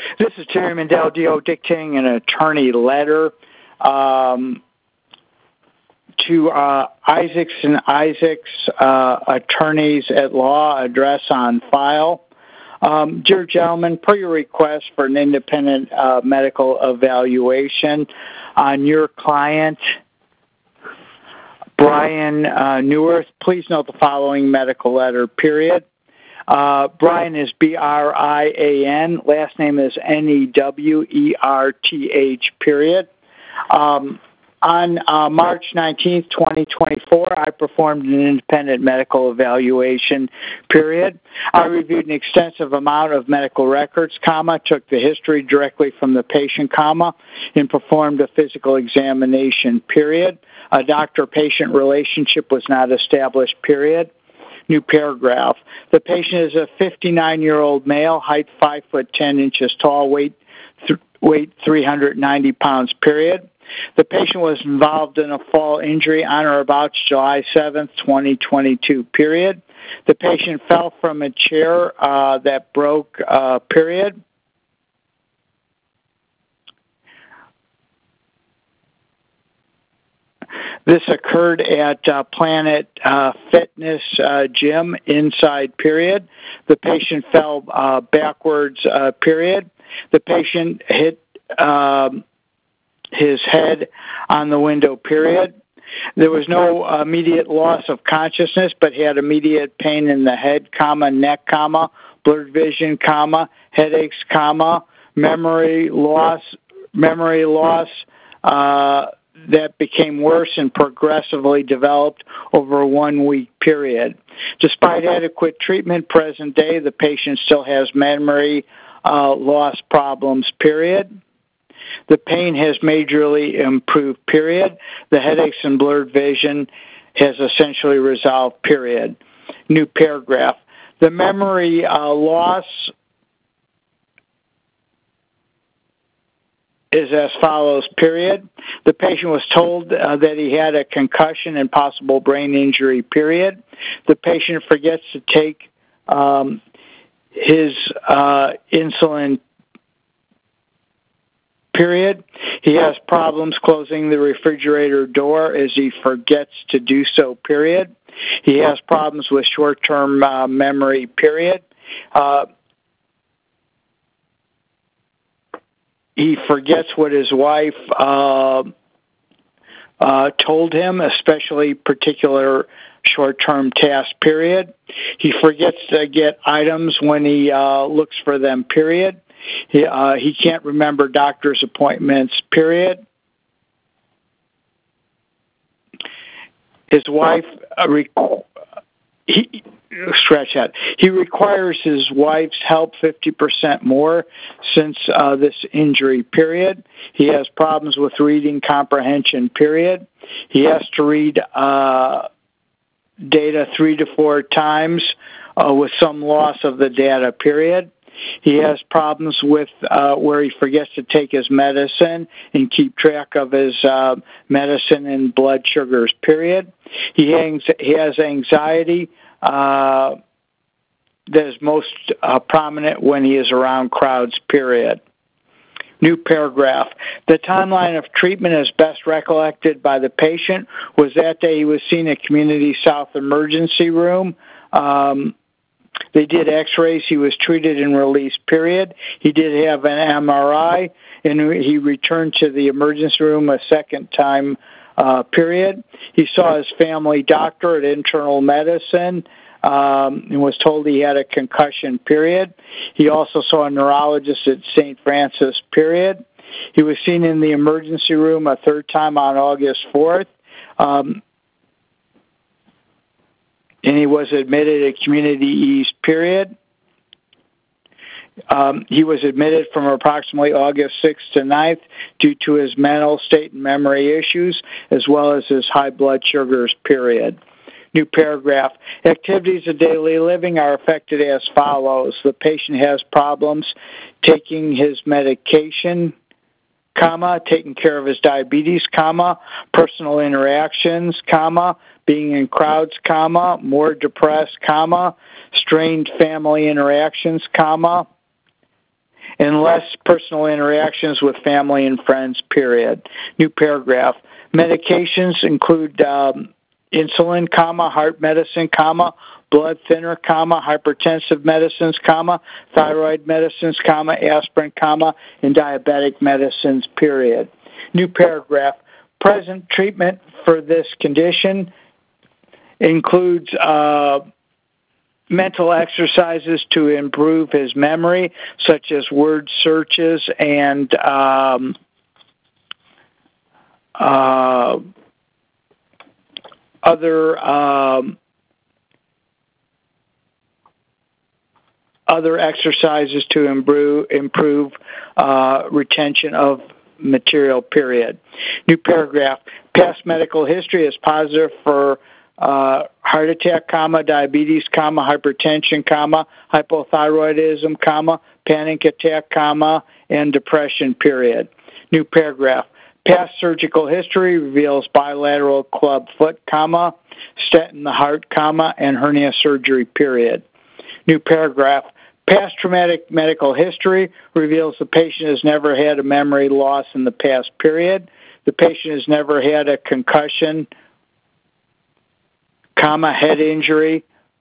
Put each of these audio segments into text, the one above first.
This is Terry Mandel, DO, dictating an attorney letter to Isaacs and Isaacs attorneys at law, address on file. Dear gentlemen, per your request for an independent medical evaluation on your client, Brian Neuwirth, please note the following medical letter, period. Brian is B-R-I-A-N. Last name is N-E-W-E-R-T-H, period. On March 19th, 2024, I performed an independent medical evaluation, period. I reviewed an extensive amount of medical records, took the history directly from the patient, and performed a physical examination, period. A doctor-patient relationship was not established, period. New paragraph. The patient is a 59-year-old male, height 5 foot 10 inches tall, weight 390 pounds, period. The patient was involved in a fall injury on or about July 7th, 2022, period. The patient fell from a chair that broke, period. This occurred at Planet Fitness Gym inside, period. The patient fell backwards, period. The patient hit his head on the window, period. There was no immediate loss of consciousness, but he had immediate pain in the head, neck, blurred vision, headaches, memory loss, that became worse and progressively developed over a 1 week period. Despite adequate treatment present day, the patient still has memory loss problems, period. The pain has majorly improved, period. The headaches and blurred vision has essentially resolved, period. New paragraph. The memory loss is as follows, period. The patient was told that he had a concussion and possible brain injury, period. The patient forgets to take his insulin, period. He has problems closing the refrigerator door as he forgets to do so, period. He has problems with short-term memory, period. He forgets what his wife told him, especially particular short-term tasks, period. He forgets to get items when he looks for them, period. He can't remember doctor's appointments, period. His wife, he requires his wife's help 50% more since this injury, period. He has problems with reading comprehension, period. He has to read data 3 to 4 times with some loss of the data, period. He has problems with where he forgets to take his medicine and keep track of his medicine and blood sugars, period. He has anxiety that is most prominent when he is around crowds, period. New paragraph. The timeline of treatment as best recollected by the patient was that day he was seen at Community South Emergency Room. They did x-rays. He was treated and released, period. He did have an MRI, and he returned to the emergency room a second time, period. He saw his family doctor at internal medicine and was told he had a concussion, period. He also saw a neurologist at St. Francis, period. He was seen in the emergency room a third time on August 4th. And he was admitted at Community East, period. He was admitted from approximately August 6th to 9th due to his mental state and memory issues, as well as his high blood sugars, period. New paragraph. Activities of daily living are affected as follows. The patient has problems taking his medication, taking care of his diabetes, personal interactions, being in crowds, more depressed, strained family interactions, and less personal interactions with family and friends, period. New paragraph. Medications include insulin, heart medicine, blood thinner, hypertensive medicines, thyroid medicines, aspirin, and diabetic medicines, period. New paragraph. Present treatment for this condition includes mental exercises to improve his memory, such as word searches and other exercises to improve retention of material, period. New paragraph. Past medical history is positive for heart attack, diabetes, hypertension, hypothyroidism, panic attack, and depression, period. New paragraph. Past surgical history reveals bilateral club foot, stent in the heart, and hernia surgery, period. New paragraph. Past traumatic medical history reveals the patient has never had a memory loss in the past period. The patient has never had a concussion, head injury,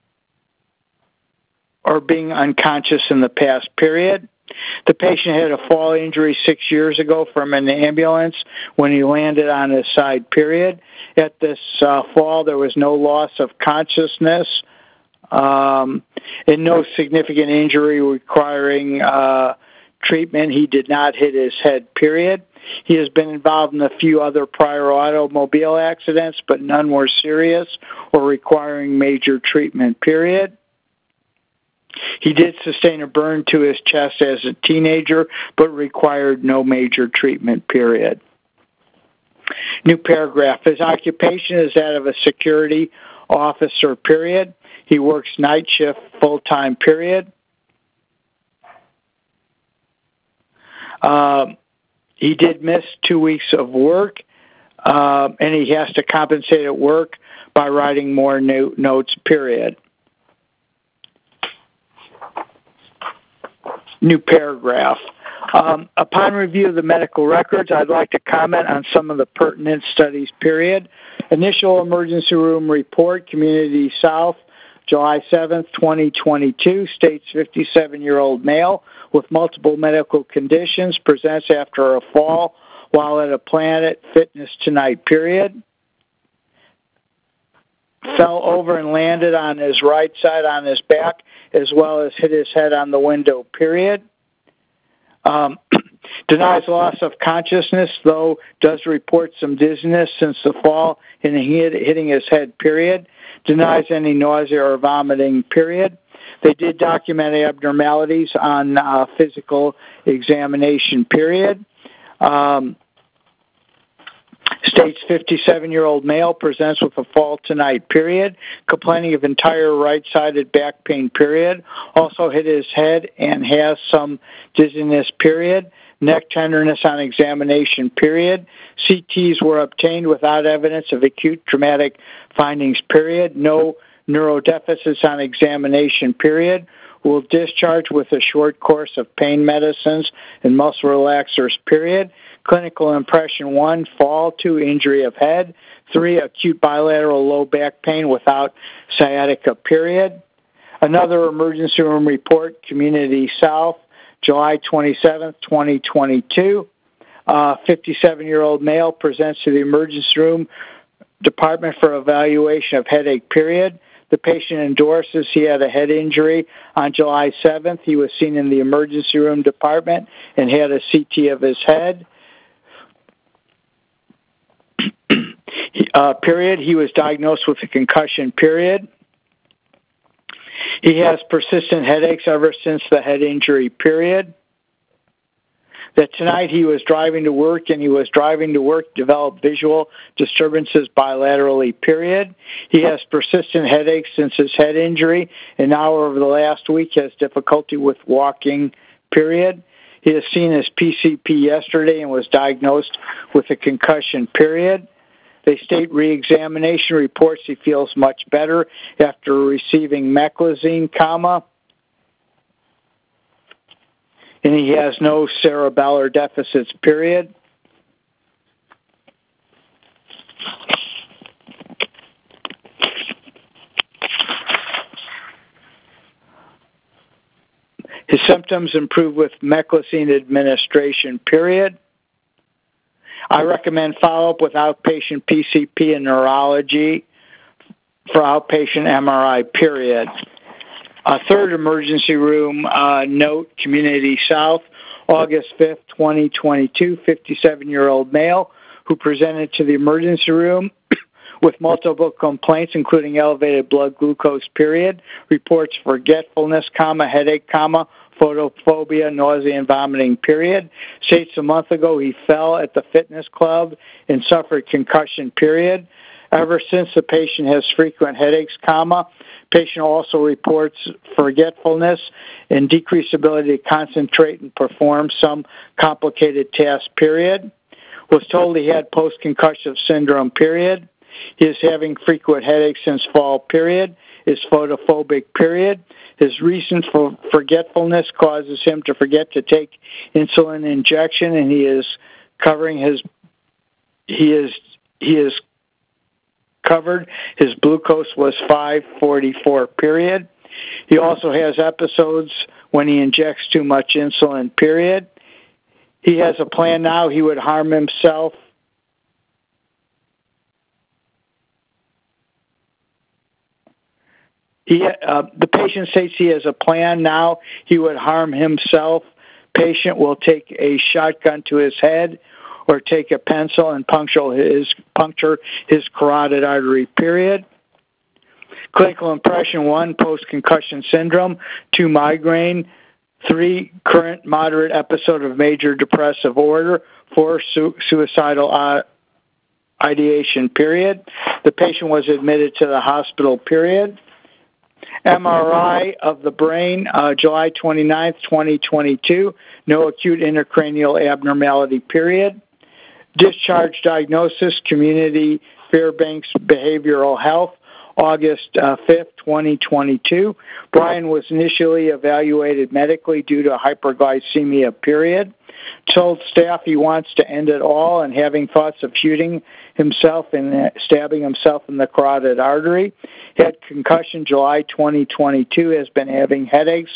or being unconscious in the past period. The patient had a fall injury 6 years ago from an ambulance when he landed on his side, period. At this fall, there was no loss of consciousness and no significant injury requiring treatment. He did not hit his head, period. He has been involved in a few other prior automobile accidents, but none were serious or requiring major treatment, period. He did sustain a burn to his chest as a teenager, but required no major treatment, period. New paragraph. His occupation is that of a security officer, period. He works night shift full-time, period. He did miss 2 weeks of work, and he has to compensate at work by writing more notes, period. New paragraph. Upon review of the medical records, I'd like to comment on some of the pertinent studies, period. Initial emergency room report, Community South, July 7th, 2022, states 57-year-old male with multiple medical conditions presents after a fall while at a Planet Fitness Tonight, period. Fell over and landed on his right side on his back, as well as hit his head on the window, period. Denies loss of consciousness, though does report some dizziness since the fall and hitting his head, period. Denies any nausea or vomiting, period. They did document abnormalities on physical examination, period. States 57-year-old male presents with a fall tonight, period. Complaining of entire right-sided back pain, period. Also hit his head and has some dizziness, period. Neck tenderness on examination, period. CTs were obtained without evidence of acute traumatic findings, period. No neurodeficits on examination, period. Will discharge with a short course of pain medicines and muscle relaxers, period. Clinical impression 1, fall. 2, injury of head. 3, acute bilateral low back pain without sciatica, period. Another emergency room report, Community South, July 27th, 2022. 57-year-old male presents to the emergency room department for evaluation of headache, period. The patient endorses he had a head injury on July 7th. He was seen in the emergency room department and had a CT of his head. Period. He was diagnosed with a concussion, period. He has persistent headaches ever since the head injury, period. That tonight he was driving to work and he was driving to work developed visual disturbances bilaterally, period. He has persistent headaches since his head injury and now over the last week has difficulty with walking, period. He has seen his PCP yesterday and was diagnosed with a concussion, period. They state re-examination reports he feels much better after receiving meclizine, and he has no cerebellar deficits, period. His symptoms improve with meclizine administration, period. I recommend follow-up with outpatient PCP and neurology for outpatient MRI, period. A third emergency room note, Community South, August 5th, 2022, 57-year-old male who presented to the emergency room with multiple complaints, including elevated blood glucose, period, reports forgetfulness, headache, photophobia, nausea, and vomiting, period. States a month ago he fell at the fitness club and suffered concussion, period. Ever since, the patient has frequent headaches, patient also reports forgetfulness and decreased ability to concentrate and perform some complicated tasks, period. Was told he had post-concussive syndrome, period. He is having frequent headaches since fall, period. Is photophobic, period. His recent forgetfulness causes him to forget to take insulin injection, and he is covered. His glucose was 544, period. He also has episodes when he injects too much insulin, period. He has a plan now. He would harm himself. The patient states he has a plan now. He would harm himself. Patient will take a shotgun to his head or take a pencil and puncture his carotid artery, period. Clinical impression: 1, post-concussion syndrome; 2, migraine; 3, current moderate episode of major depressive order; 4, suicidal ideation, period. The patient was admitted to the hospital, period. MRI of the brain, July 29th, 2022. No acute intracranial abnormality, period. Discharge diagnosis, Community Fairbanks Behavioral Health, August 5th, 2022. Brian was initially evaluated medically due to hyperglycemia, period. Told staff he wants to end it all and having thoughts of shooting himself and stabbing himself in the carotid artery. Had concussion July 2022, has been having headaches,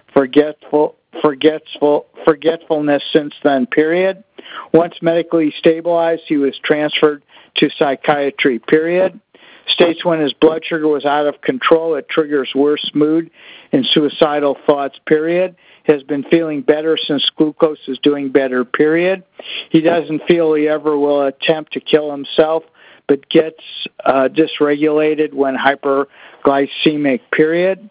forgetfulness since then, period. Once medically stabilized, he was transferred to psychiatry, period. States when his blood sugar was out of control, it triggers worse mood and suicidal thoughts, period. Has been feeling better since glucose is doing better, period. He doesn't feel he ever will attempt to kill himself, but gets dysregulated when hyperglycemic, period.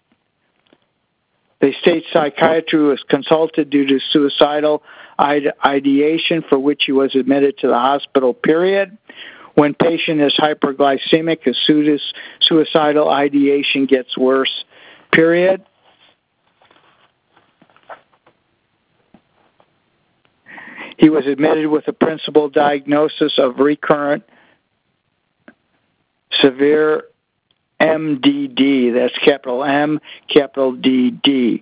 They state psychiatry was consulted due to suicidal ideation, for which he was admitted to the hospital, period. When patient is hyperglycemic, his suicidal ideation gets worse, period. He was admitted with a principal diagnosis of recurrent severe MDD. That's capital M, capital D.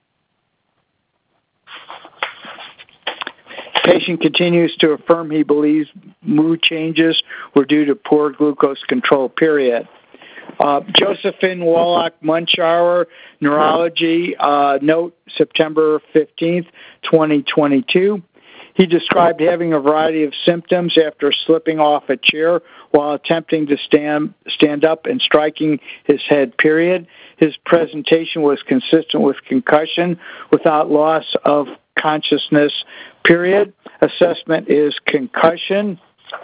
Patient continues to affirm he believes mood changes were due to poor glucose control, period. Josephine Wallach Munchauer, neurology, note September 15th, 2022. He described having a variety of symptoms after slipping off a chair while attempting to stand up and striking his head, period. His presentation was consistent with concussion without loss of consciousness, period. Assessment is concussion.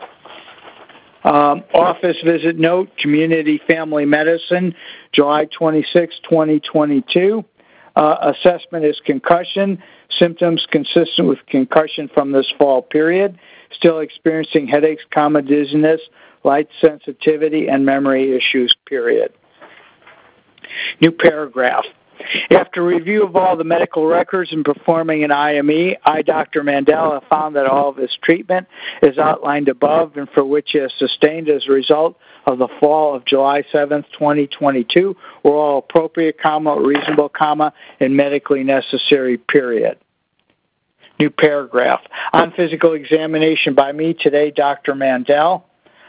Office visit note, Community Family Medicine, July 26, 2022. Assessment is concussion. Symptoms consistent with concussion from this fall, period. Still experiencing headaches, dizziness, light sensitivity, and memory issues, period. New paragraph. After review of all the medical records and performing an IME, I, Dr. Mandela, found that all of his treatment is outlined above and for which he has sustained as a result of the fall of July 7th, 2022, were all appropriate, reasonable, and medically necessary, period. New paragraph. On physical examination by me today, Dr. Mandel.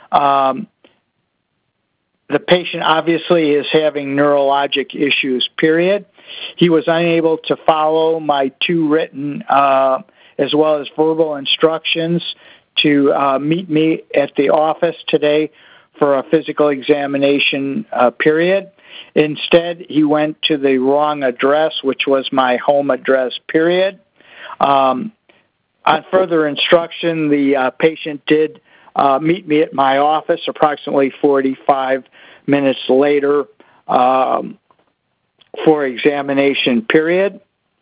The patient obviously is having neurologic issues, period. He was unable to follow my two written as well as verbal instructions to meet me at the office today for a physical examination, period. Instead, he went to the wrong address, which was my home address, period. On further instruction, the patient did meet me at my office approximately 45 minutes later for examination, period.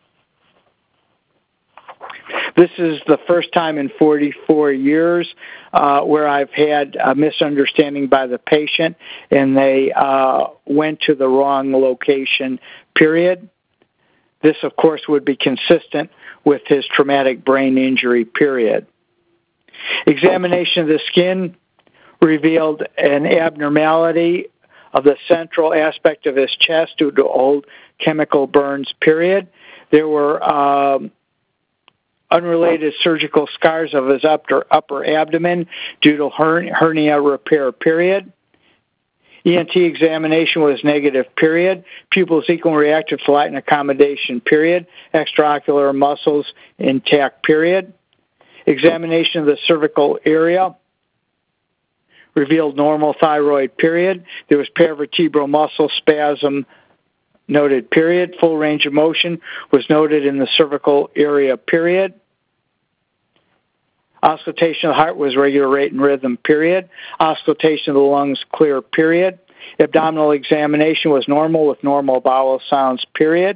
This is the first time in 44 years where I've had a misunderstanding by the patient and they went to the wrong location, period. This, of course, would be consistent with his traumatic brain injury, period. Examination of the skin revealed an abnormality of the central aspect of his chest due to old chemical burns, period. There were unrelated surgical scars of his upper abdomen due to hernia repair, period. ENT examination was negative, period. Pupils equal and reactive to light and accommodation, period. Extraocular muscles intact, period. Examination of the cervical area revealed normal thyroid, period. There was paravertebral muscle spasm noted, period. Full range of motion was noted in the cervical area, period. Auscultation of the heart was regular rate and rhythm, period. Auscultation of the lungs clear, period. Abdominal examination was normal with normal bowel sounds, period.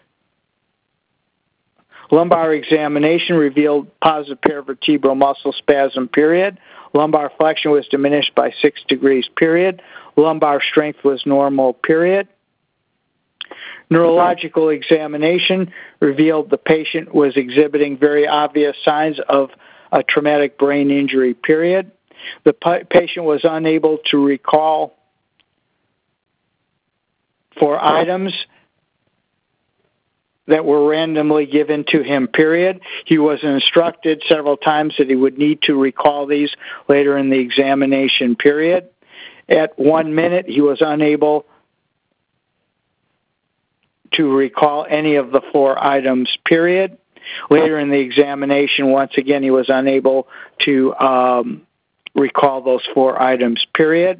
Lumbar examination revealed positive paravertebral muscle spasm, period. Lumbar flexion was diminished by 6 degrees, period. Lumbar strength was normal, period. Neurological examination revealed the patient was exhibiting very obvious signs of a traumatic brain injury, period. The patient was unable to recall 4 items that were randomly given to him, period. He was instructed several times that he would need to recall these later in the examination, period. At 1 minute, he was unable to recall any of the 4 items, period. Later in the examination, once again, he was unable to recall those 4 items, period.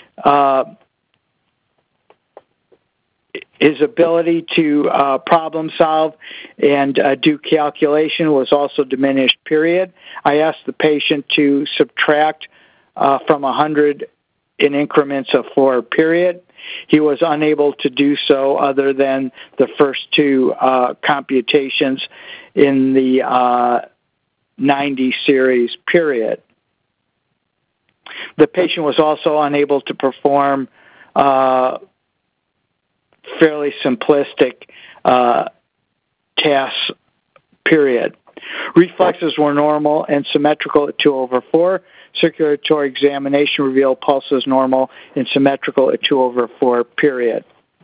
His ability to problem solve and do calculation was also diminished, period. I asked the patient to subtract from 100 in increments of 4, period. He was unable to do so other than the first 2 computations in the 90 series, period. The patient was also unable to perform fairly simplistic tasks, period. Reflexes were normal and symmetrical at 2/4. Circulatory examination revealed pulses normal and symmetrical at 2/4, period.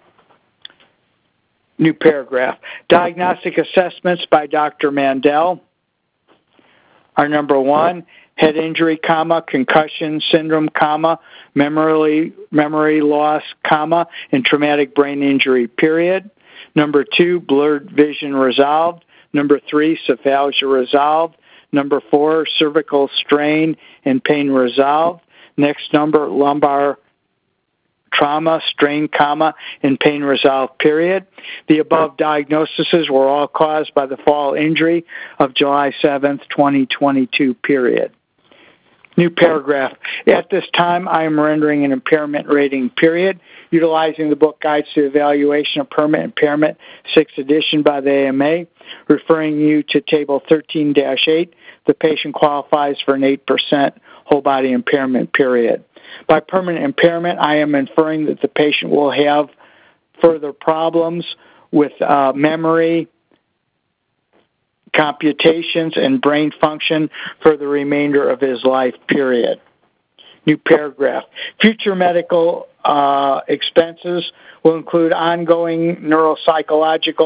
New paragraph. Diagnostic assessments by Dr. Mandel are number 1, head injury, concussion syndrome, memory loss, and traumatic brain injury, period. Number 2, blurred vision resolved. Number 3, cephalgia resolved. Number 4, cervical strain and pain resolved. Next number, lumbar trauma, strain, and pain resolved, period. The above diagnoses were all caused by the fall injury of July 7th, 2022, period. New paragraph. At this time, I am rendering an impairment rating, period, utilizing the book Guides to Evaluation of Permanent Impairment, 6th edition by the AMA, referring you to Table 13-8. The patient qualifies for an 8% whole body impairment, period. By permanent impairment, I am inferring that the patient will have further problems with memory, computations, and brain function for the remainder of his life, period. New paragraph. Future medical expenses will include ongoing neuropsychological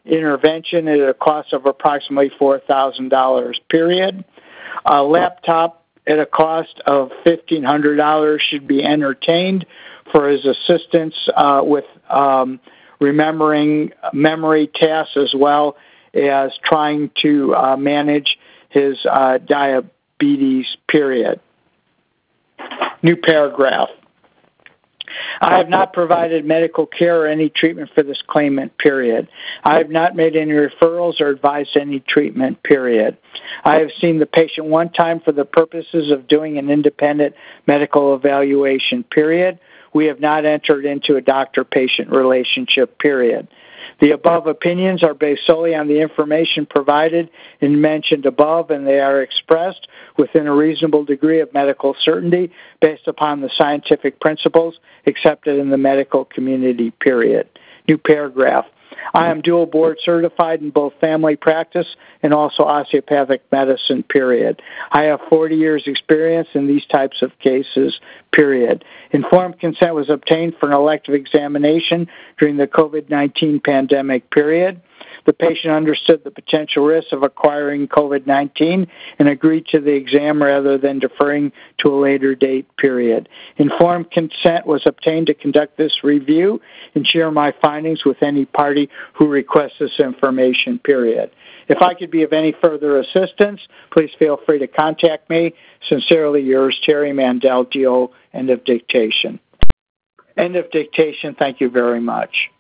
intervention at a cost of approximately $4,000, period. A laptop at a cost of $1,500 should be entertained for his assistance with remembering memory tasks as well as trying to manage his diabetes, period. New paragraph. I have not provided medical care or any treatment for this claimant, period. I have not made any referrals or advised any treatment, period. I have seen the patient one time for the purposes of doing an independent medical evaluation, period. We have not entered into a doctor-patient relationship, period. The above opinions are based solely on the information provided and mentioned above, and they are expressed within a reasonable degree of medical certainty based upon the scientific principles accepted in the medical community, period. New paragraph. I am dual board certified in both family practice and also osteopathic medicine, period. I have 40 years experience in these types of cases, period. Informed consent was obtained for an elective examination during the COVID-19 pandemic, period. The patient understood the potential risks of acquiring COVID-19 and agreed to the exam rather than deferring to a later date, period. Informed consent was obtained to conduct this review and share my findings with any party who requests this information, period. If I could be of any further assistance, please feel free to contact me. Sincerely yours, Terry Mandel, DO, end of dictation. End of dictation. Thank you very much.